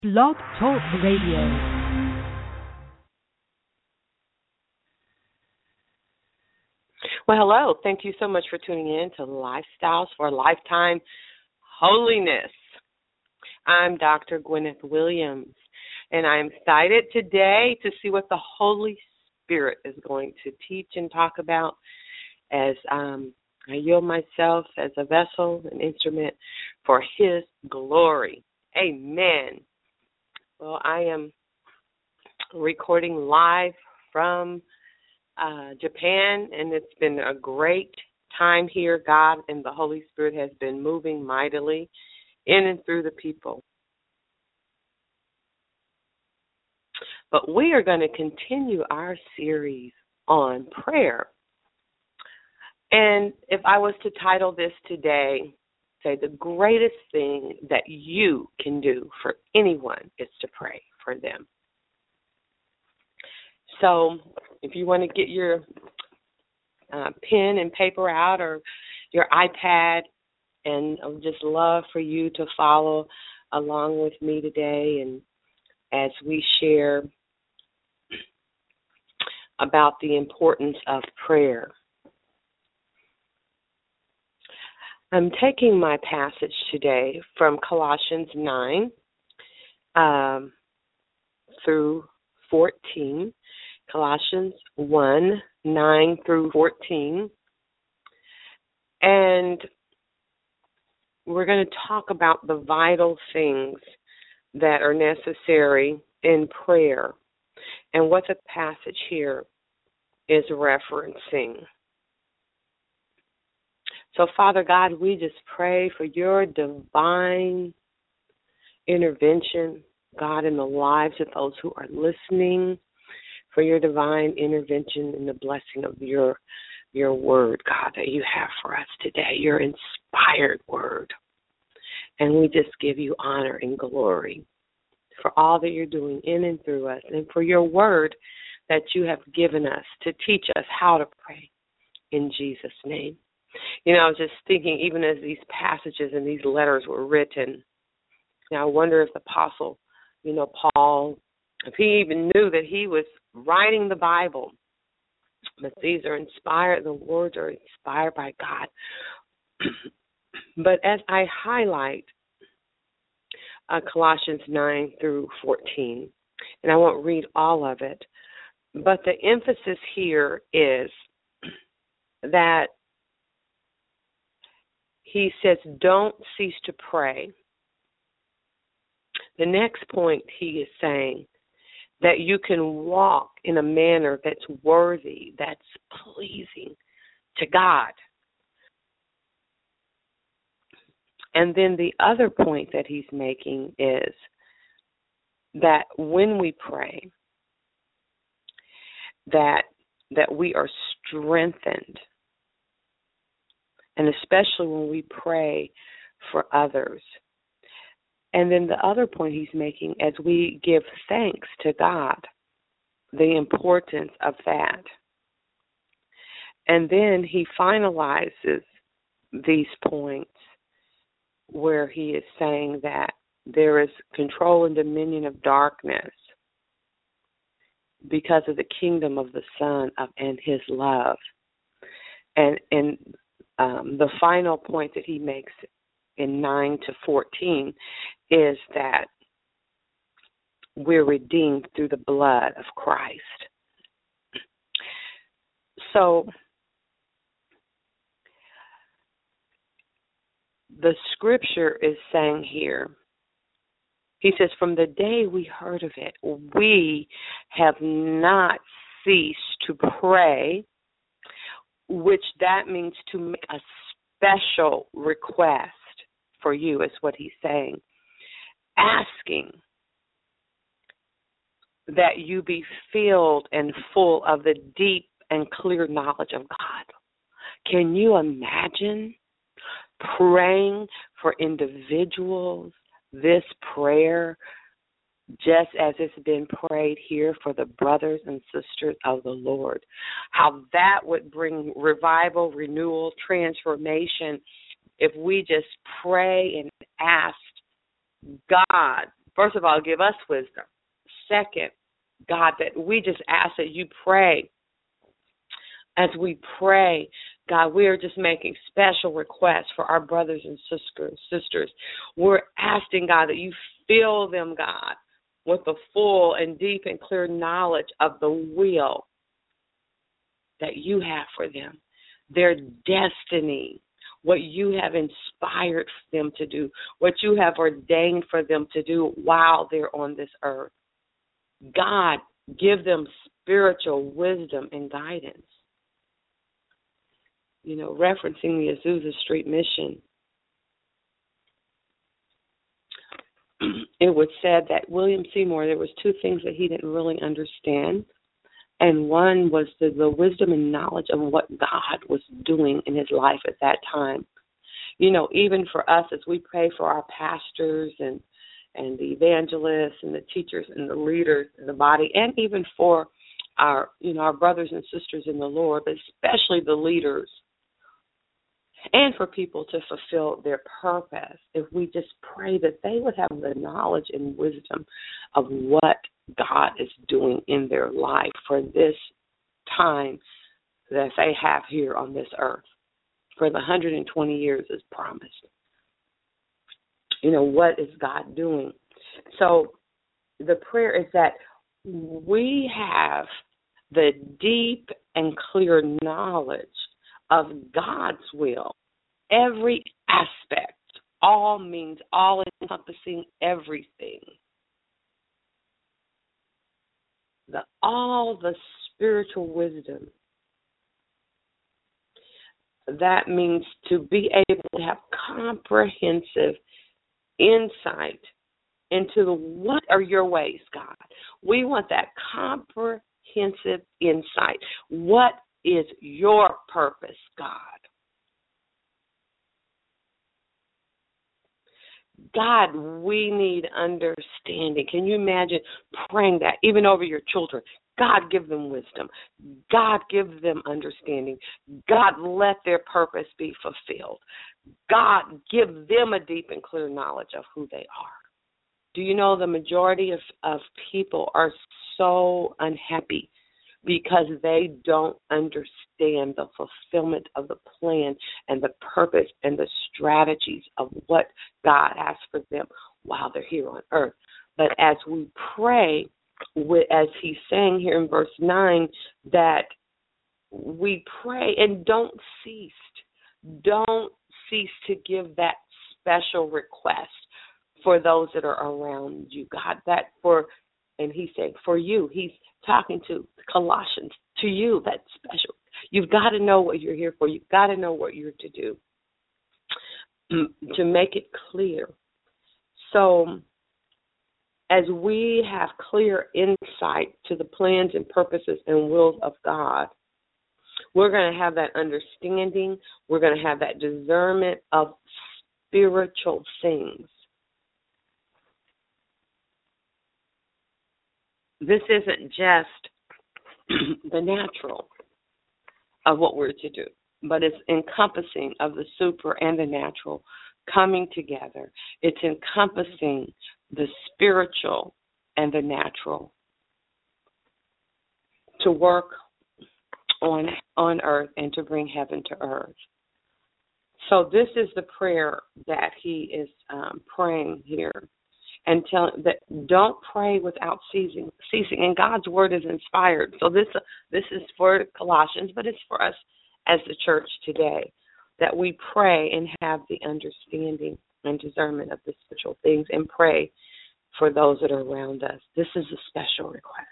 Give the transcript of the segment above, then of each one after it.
Blog Talk Radio. Well, hello. Thank you so much for tuning in to Lifestyles for a Lifetime Holiness. I'm Dr. Gwyneth Williams, and I'm excited today to see what the Holy Spirit is going to teach and talk about as I yield myself as a vessel, an instrument for His glory. Amen. Well, I am recording live from Japan, and it's been a great time here. God and the Holy Spirit has been moving mightily in and through the people. But we are going to continue our series on prayer. And if I was to title this today, say the greatest thing that you can do for anyone is to pray for them. So if you want to get your pen and paper out or your iPad, and I would just love for you to follow along with me today and as we share about the importance of prayer. I'm taking my passage today from Colossians 9 through 14. Colossians 1, 9 through 14. And we're going to talk about the vital things that are necessary in prayer and what the passage here is referencing. So, Father God, we just pray for your divine intervention, God, in the lives of those who are listening, for your divine intervention in the blessing of your word, God, that you have for us today, your inspired word. And we just give you honor and glory for all that you're doing in and through us, and for your word that you have given us to teach us how to pray in Jesus' name. You know, I was just thinking, even as these passages and these letters were written, now I wonder if the apostle, Paul, if he even knew that he was writing the Bible. But these are inspired, the words are inspired by God. But as I highlight Colossians 9 through 14, and I won't read all of it, but the emphasis here is that he says, don't cease to pray. The next point he is saying that you can walk in a manner that's worthy, that's pleasing to God. And then the other point that he's making is that when we pray, that we are strengthened. And especially when we pray for others. And then the other point he's making, as we give thanks to God, the importance of that. And then he finalizes these points where he is saying that there is control and dominion of darkness because of the kingdom of the Son and his love. And the final point that he makes in 9 to 14 is that we're redeemed through the blood of Christ. So the scripture is saying here, he says, from the day we heard of it, we have not ceased to pray, which that means to make a special request for you, is what he's saying. Asking that you be filled and full of the deep and clear knowledge of God. Can you imagine praying for individuals this prayer just as it's been prayed here for the brothers and sisters of the Lord? How that would bring revival, renewal, transformation if we just pray and ask God First of all, give us wisdom. Second, God, that we just ask that you pray. As we pray, God, we are just making special requests for our brothers and sisters. We're asking, God, that you fill them, God, with the full and deep and clear knowledge of the will that you have for them, their destiny, what you have inspired them to do, what you have ordained for them to do while they're on this earth. God, give them spiritual wisdom and guidance. You know, referencing the Azusa Street Mission, it was said that William Seymour, there was two things that he didn't really understand. And one was the wisdom and knowledge of what God was doing in his life at that time. You know, even for us as we pray for our pastors and the evangelists and the teachers and the leaders in the body, and even for our brothers and sisters in the Lord, but especially the leaders, and for people to fulfill their purpose, if we just pray that they would have the knowledge and wisdom of what God is doing in their life for this time that they have here on this earth, for the 120 years as promised. You know, what is God doing? So the prayer is that we have the deep and clear knowledge of God's will, every aspect. All means all encompassing everything. All the spiritual wisdom. That means to be able to have comprehensive insight into what are your ways, God. We want that comprehensive insight. What is your purpose, God? God, we need understanding. Can you imagine praying that even over your children? God, give them wisdom. God, give them understanding. God, let their purpose be fulfilled. God, give them a deep and clear knowledge of who they are. Do you know the majority of people are so unhappy because they don't understand the fulfillment of the plan and the purpose and the strategies of what God has for them while they're here on earth. But as we pray, as he's saying here in verse 9, that we pray and don't cease to give that special request for those that are around you, God. And he's saying for you, he's talking to Colossians, to you, that's special. You've got to know what you're here for. You've got to know what you're to do to make it clear. So as we have clear insight to the plans and purposes and wills of God, we're going to have that understanding. We're going to have that discernment of spiritual things. This isn't just the natural of what we're to do, but it's encompassing of the super and the natural coming together. It's encompassing the spiritual and the natural to work on earth and to bring heaven to earth. So this is the prayer that he is praying here. And tell that don't pray without ceasing. And God's word is inspired. So this is for Colossians, but it's for us as the church today, that we pray and have the understanding and discernment of the spiritual things and pray for those that are around us. This is a special request.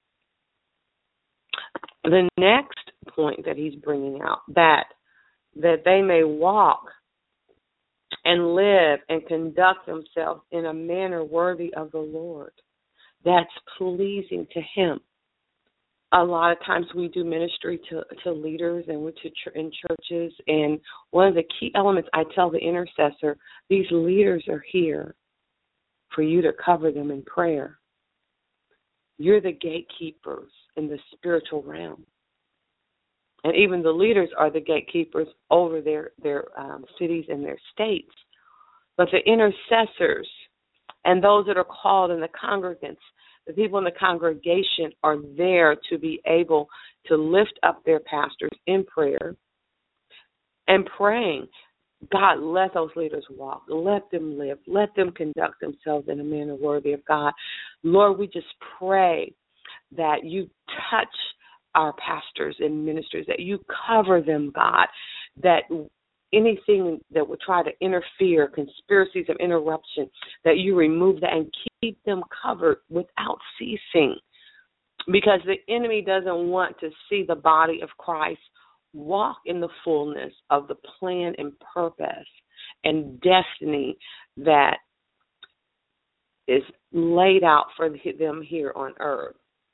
The next point that he's bringing out, that they may walk and live and conduct themselves in a manner worthy of the Lord, that's pleasing to him. A lot of times we do ministry to leaders and in churches, and one of the key elements I tell the intercessor, these leaders are here for you to cover them in prayer. You're the gatekeepers in the spiritual realm. And even the leaders are the gatekeepers over their cities and their states. But the intercessors And those that are called in the congregants, the people in the congregation are there to be able to lift up their pastors in prayer and praying. God, let those leaders walk. Let them live. Let them conduct themselves in a manner worthy of God. Lord, we just pray that you touch our pastors and ministers, that you cover them, God, that anything that would try to interfere, conspiracies of interruption, that you remove that and keep them covered without ceasing. Because the enemy doesn't want to see the body of Christ walk in the fullness of the plan and purpose and destiny that is laid out for them here on earth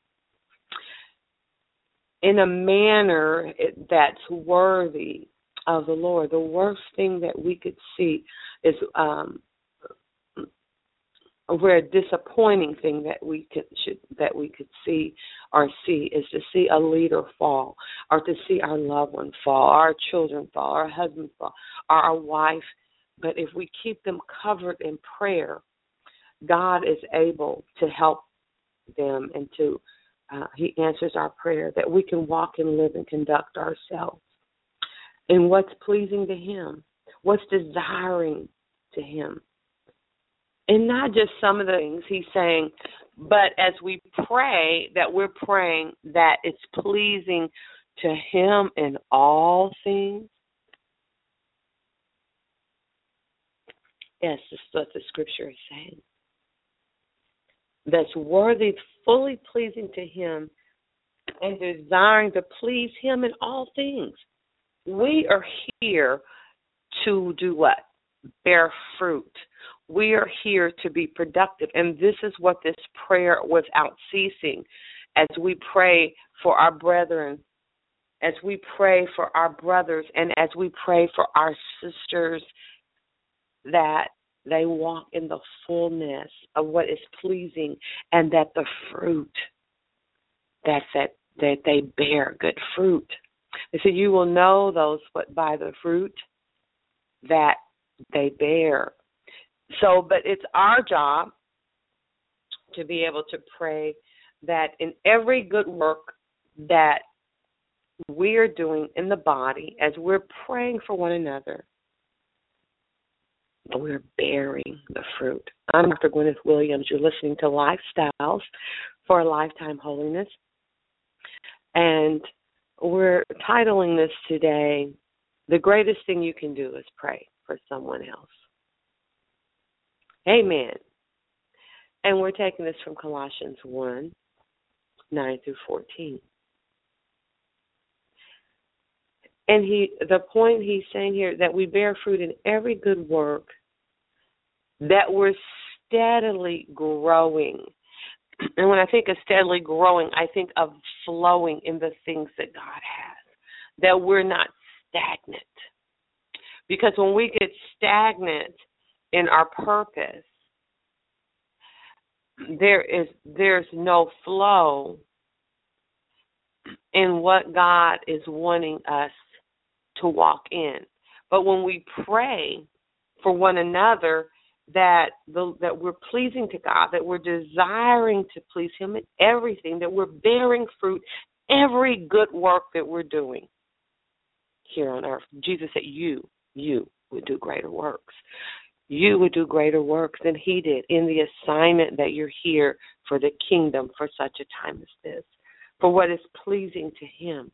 in a manner that's worthy of the Lord. The worst thing that we could see is where a disappointing thing that we could see is to see a leader fall, or to see our loved one fall, our children fall, our husband fall, or our wife. But if we keep them covered in prayer, God is able to help them, and to He answers our prayer, that we can walk and live and conduct ourselves in what's pleasing to Him, what's desiring to Him. And not just some of the things He's saying, but as we pray, that we're praying that it's pleasing to Him in all things. Yes, this is what the Scripture is saying. That's worthy, fully pleasing to Him, and desiring to please Him in all things. We are here to do what? Bear fruit. We are here to be productive. And this is what this prayer without ceasing, as we pray for our brethren, as we pray for our brothers, and as we pray for our sisters, that they walk in the fullness of what is pleasing, and that the fruit, that they bear good fruit. They said, you will know those by the fruit that they bear. So, but it's our job to be able to pray that in every good work that we're doing in the body, as we're praying for one another, we're bearing the fruit. I'm Dr. Gwyneth Williams. You're listening to Lifestyles for a Lifetime Holiness. And we're titling this today, The Greatest Thing You Can Do Is Pray for Someone Else. Amen. And we're taking this from Colossians 1, 9 through 14. And the point he's saying here, that we bear fruit in every good work, that we're steadily growing. And when I think of steadily growing, I think of flowing in the things that God has, that we're not stagnant. Because when we get stagnant in our purpose, there's no flow in what God is wanting us to walk in. But when we pray for one another, that we're pleasing to God, that we're desiring to please Him in everything, that we're bearing fruit, every good work that we're doing here on earth. Jesus said, you would do greater works. You would do greater works than He did in the assignment that you're here for the kingdom for such a time as this, for what is pleasing to Him.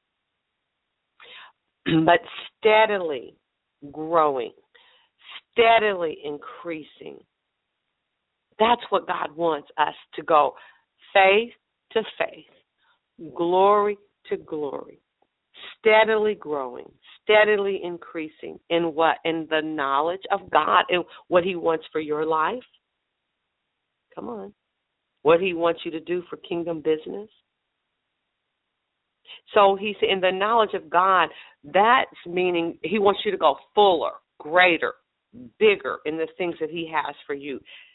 But steadily growing, steadily increasing. That's what God wants us to go, faith to faith, glory to glory, steadily growing, steadily increasing in what? In the knowledge of God and what He wants for your life. Come on. What He wants you to do for kingdom business. So He's in the knowledge of God, that's meaning He wants you to go fuller, greater, bigger in the things that He has for you,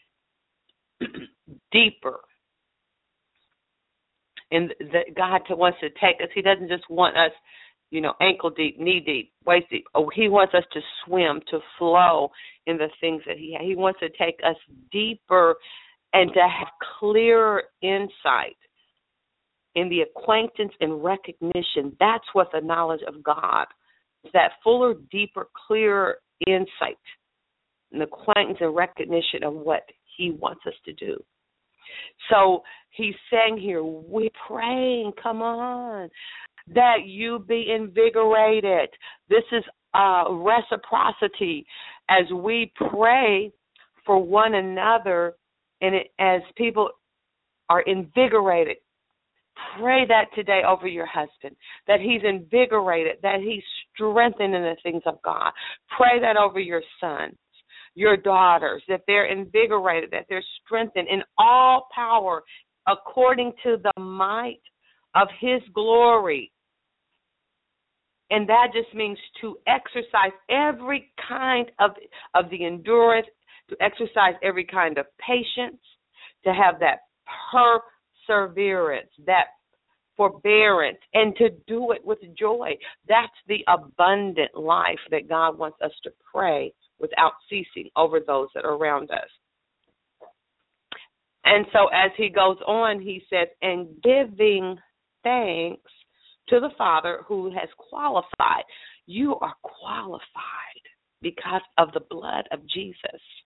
deeper. And that God wants to take us. He doesn't just want us ankle deep, knee deep, waist deep. Oh, he wants us to swim, to flow in the things that he has. He wants to take us deeper and to have clearer insight in the acquaintance and recognition. That's what the knowledge of God is, that fuller, deeper, clearer insight and acquaintance and recognition of what he wants us to do. So he's saying here, we're praying, come on, that you be invigorated. This is reciprocity as we pray for one another, and as people are invigorated. Pray that today over your husband, that he's invigorated, that he's strengthened in the things of God. Pray that over your sons, your daughters, that they're invigorated, that they're strengthened in all power according to the might of his glory. And that just means to exercise every kind of the endurance, to exercise every kind of patience, to have that perseverance, that forbearance, and to do it with joy. That's the abundant life that God wants us to pray without ceasing over those that are around us. And so as he goes on, he says, and giving thanks to the Father who has qualified. You are qualified because of the blood of Jesus.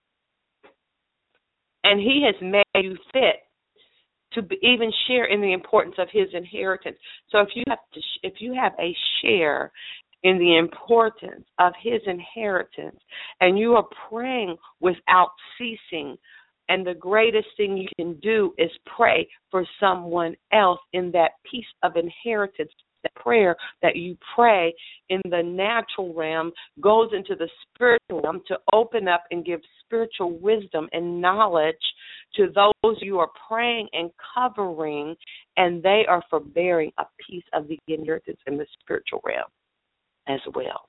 And he has made you fit to even share in the importance of his inheritance. So if you have a share in the importance of his inheritance, and you are praying without ceasing, and the greatest thing you can do is pray for someone else in that piece of inheritance. That prayer that you pray in the natural realm goes into the spiritual realm to open up and give spiritual wisdom and knowledge to those you are praying and covering, and they are forbearing a piece of the inheritance in the spiritual realm as well.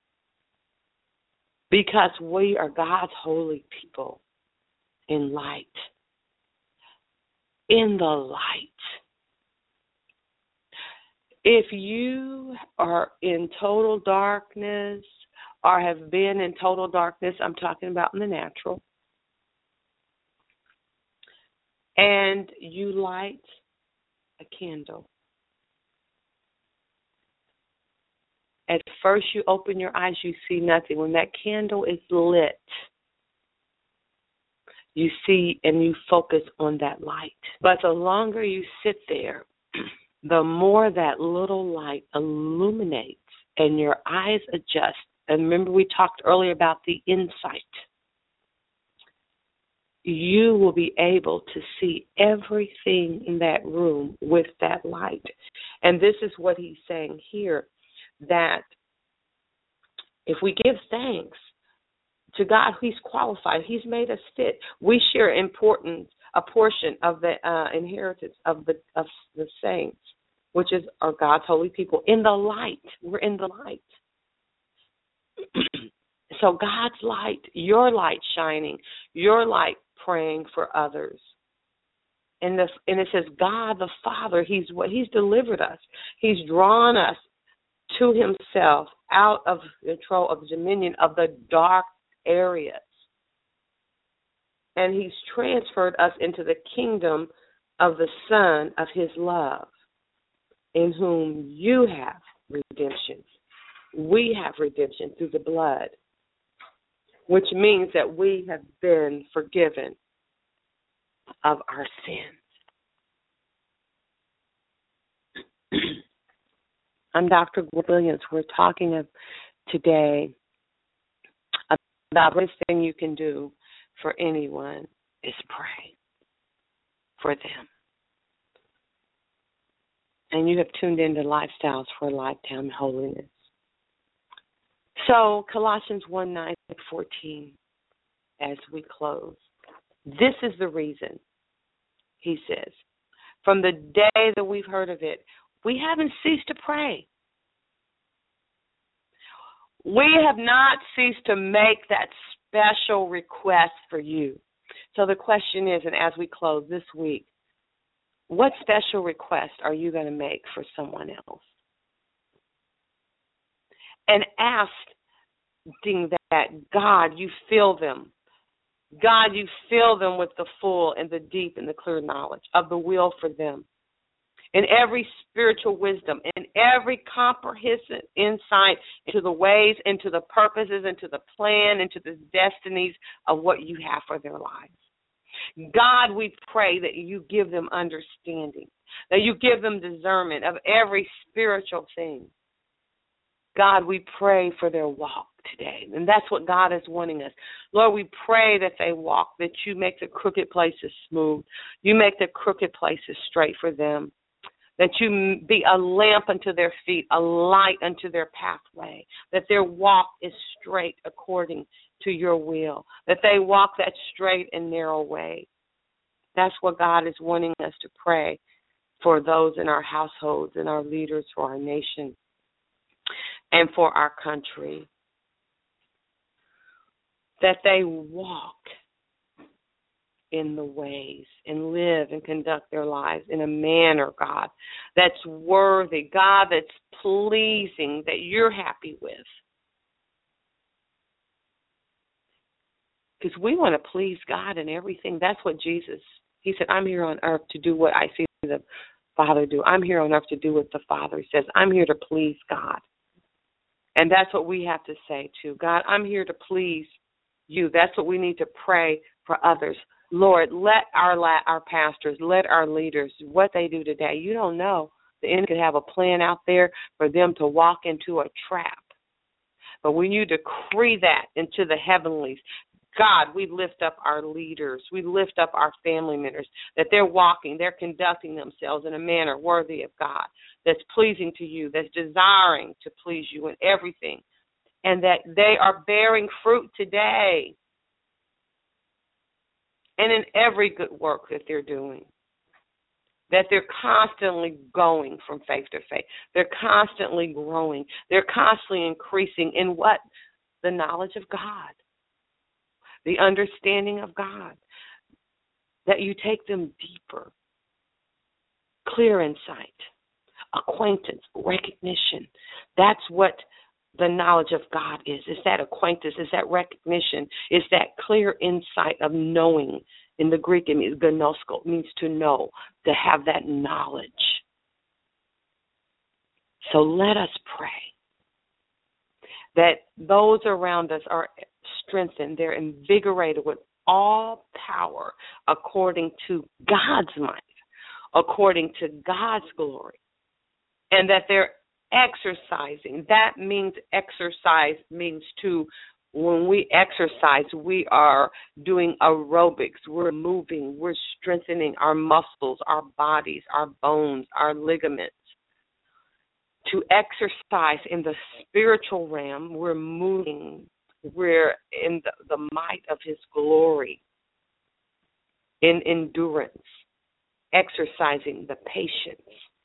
Because we are God's holy people in light. In the light. If you are in total darkness or have been in total darkness, I'm talking about in the natural, and you light a candle, at first you open your eyes, you see nothing. When that candle is lit, you see and you focus on that light. But the longer you sit there, the more that little light illuminates and your eyes adjust. And remember, we talked earlier about the insight. You will be able to see everything in that room with that light. And this is what he's saying here, that if we give thanks to God, he's qualified. He's made us fit. We share a portion of the inheritance of the saints, which is our God's holy people, in the light. We're in the light. So God's light, your light shining, your light praying for others. And it says God the Father, he's delivered us. He's drawn us to himself out of control of the dominion of the dark areas. And he's transferred us into the kingdom of the Son of his love, in whom you have redemption. We have redemption through the blood, which means that we have been forgiven of our sins. I'm Dr. Williams. We're talking today about the best thing you can do for anyone is pray for them. And you have tuned into Lifestyles for a Lifetime Holiness. So Colossians 1:9-14, as we close. This is the reason, he says, from the day that we've heard of it, we haven't ceased to pray. We have not ceased to make that special request for you. So the question is, and as we close this week, what special request are you going to make for someone else? and asking that, God, you fill them. God, you fill them with the full and the deep and the clear knowledge of the will for them, and every spiritual wisdom, and every comprehensive insight into the ways, into the purposes, into the plan, into the destinies of what you have for their lives. God, we pray that you give them understanding, that you give them discernment of every spiritual thing. God, we pray for their walk today, and that's what God is wanting us. Lord, we pray that they walk, that you make the crooked places smooth, you make the crooked places straight for them, that you be a lamp unto their feet, a light unto their pathway, that their walk is straight according to your will, that they walk that straight and narrow way. That's what God is wanting us to pray for those in our households and our leaders, for our nation, and for our country, that they walk in the ways and live and conduct their lives in a manner, God, that's worthy, God, that's pleasing, that you're happy with. Because we want to please God in everything. That's what Jesus, he said, I'm here on earth to do what I see the Father do. I'm here on earth to do what the Father says. I'm here to please God. And that's what we have to say too. God, I'm here to please you. That's what we need to pray for others. Lord, let our pastors, let our leaders, what they do today, you don't know. The enemy could have a plan out there for them to walk into a trap. But when you decree that into the heavenlies, God, we lift up our leaders. We lift up our family members, that they're walking, they're conducting themselves in a manner worthy of God, that's pleasing to you, that's desiring to please you in everything, and that they are bearing fruit today and in every good work that they're doing, that they're constantly going from faith to faith. They're constantly growing. They're constantly increasing in what? The knowledge of God, the understanding of God, that you take them deeper, clear insight, acquaintance, recognition. That's what the knowledge of God is. It's that acquaintance, it's that recognition, it's that clear insight of knowing. In the Greek, it means gnosko, it means to know, to have that knowledge. So let us pray that those around us are strengthened, they're invigorated with all power according to God's might, according to God's glory, and that they're exercising. That means exercise means to, when we exercise, we are doing aerobics. We're moving. We're strengthening our muscles, our bodies, our bones, our ligaments. To exercise in the spiritual realm, we're moving. We're in the might of his glory, in endurance, exercising the patience,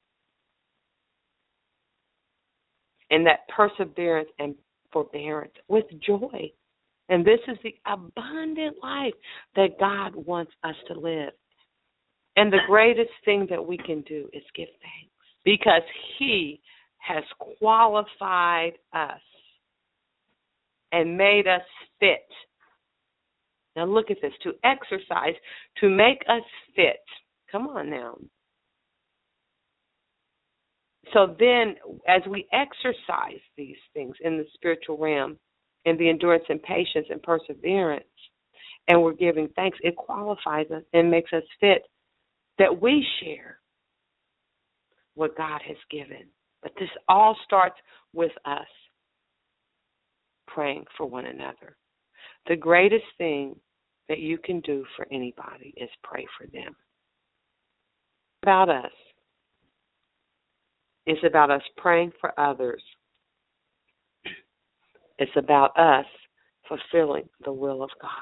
and that perseverance and forbearance with joy. And this is the abundant life that God wants us to live. And the greatest thing that we can do is give thanks, because he has qualified us and made us fit. Now look at this, to exercise, to make us fit. Come on now. So then, as we exercise these things in the spiritual realm, in the endurance and patience and perseverance, and we're giving thanks, it qualifies us and makes us fit that we share what God has given. But this all starts with us praying for one another. The greatest thing that you can do for anybody is pray for them. About us. It's about us praying for others. It's about us fulfilling the will of God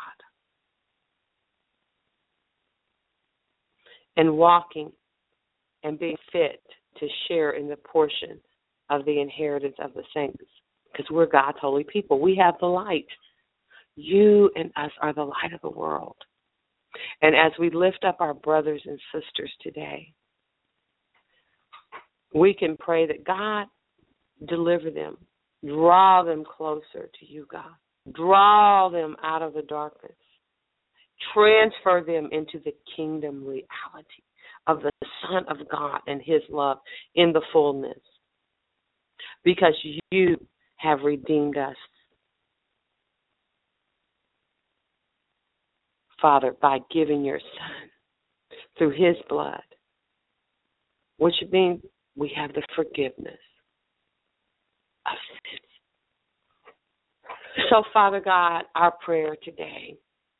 and walking and being fit to share in the portion of the inheritance of the saints, because we're God's holy people. We have the light. You and us are the light of the world. And as we lift up our brothers and sisters today, we can pray that God deliver them Draw them closer to you, God. Draw them out of the darkness. Transfer them into the kingdom reality of the Son of God and his love in the fullness. Because you have redeemed us, Father, by giving your Son through his blood, which means we have the forgiveness of sins. So, Father God, our prayer today,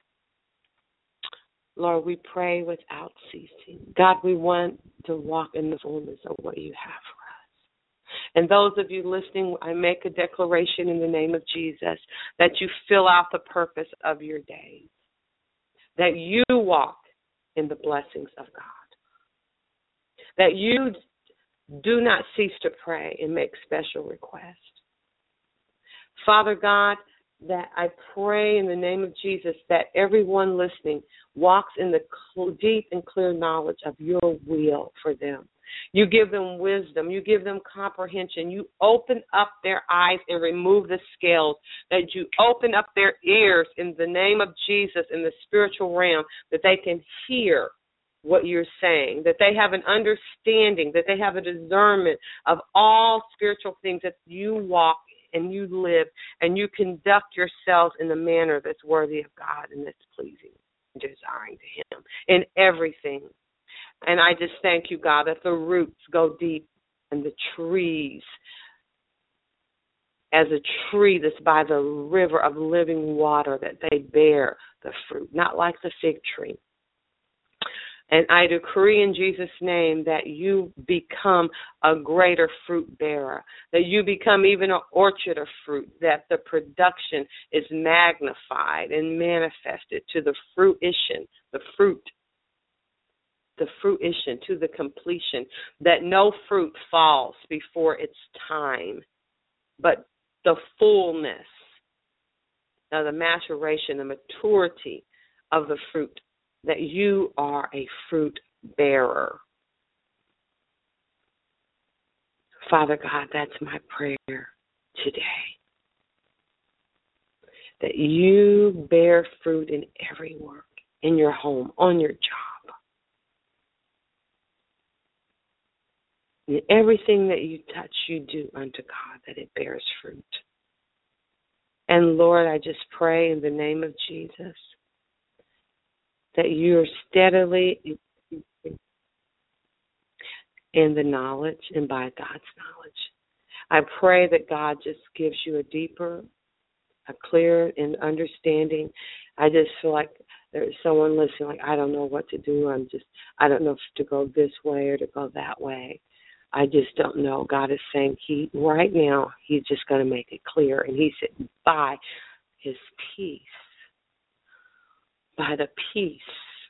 Lord, we pray without ceasing. God, we want to walk in the fullness of what you have for us. And those of you listening, I make a declaration in the name of Jesus that you fill out the purpose of your days, that you walk in the blessings of God, that you do not cease to pray and make special requests. Father God, that I pray in the name of Jesus that everyone listening walks in the deep and clear knowledge of your will for them. You give them wisdom. You give them comprehension. You open up their eyes and remove the scales, that you open up their ears in the name of Jesus in the spiritual realm, that they can hear what you're saying, that they have an understanding, that they have a discernment of all spiritual things, that you walk and you live and you conduct yourselves in a manner that's worthy of God and that's pleasing and desiring to him in everything. And I just thank you, God, that the roots go deep and the trees, as a tree that's by the river of living water, that they bear the fruit, not like the fig tree. And I decree in Jesus' name that you become a greater fruit bearer, that you become even an orchard of fruit, that the production is magnified and manifested to the fruition, to the completion, that no fruit falls before its time, but the fullness of the maturation, the maturity of the fruit, that you are a fruit bearer. Father God, that's my prayer today, that you bear fruit in every work, in your home, on your job, in everything that you touch, you do unto God, that it bears fruit. And Lord, I just pray in the name of Jesus that you're steadily in the knowledge and by God's knowledge. I pray that God just gives you a deeper, a clearer and understanding. I just feel like there's someone listening, like, I don't know what to do. I don't know if to go this way or to go that way. I just don't know. God is saying right now, he's just going to make it clear. And he said, by his peace, by the peace,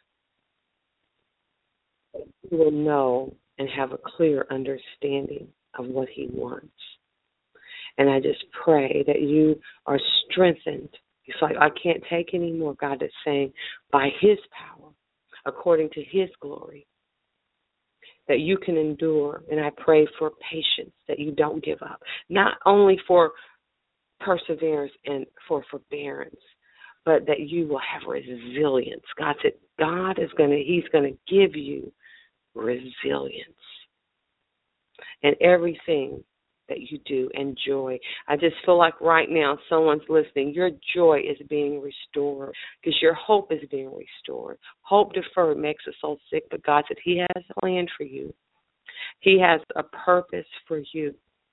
you will know and have a clear understanding of what he wants. And I just pray that you are strengthened. It's like, I can't take any more. God is saying, by his power, according to his glory, that you can endure. And I pray for patience, that you don't give up. Not only for perseverance and for forbearance, but that you will have resilience. God said he's going to give you resilience in everything that you do, and joy. I just feel like right now someone's listening. Your joy is being restored because your hope is being restored. Hope deferred makes us so sick, but God said he has a plan for you. He has a purpose for you.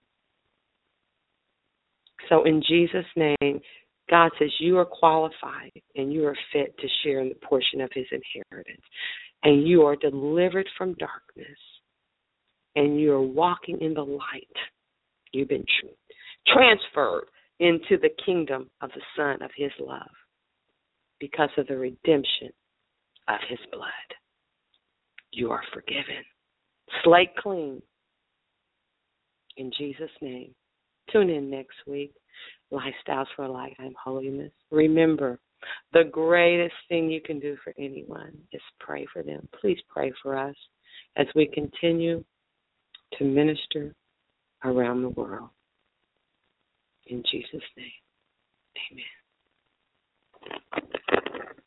So in Jesus' name, God says you are qualified and you are fit to share in the portion of his inheritance. And you are delivered from darkness and you are walking in the light. You've been transferred into the kingdom of the Son of his love because of the redemption of his blood. You are forgiven. Slate clean. In Jesus' name. Tune in next week. Lifestyles for a Lifetime Holiness. Remember, the greatest thing you can do for anyone is pray for them. Please pray for us as we continue to minister around the world. In Jesus' name, amen.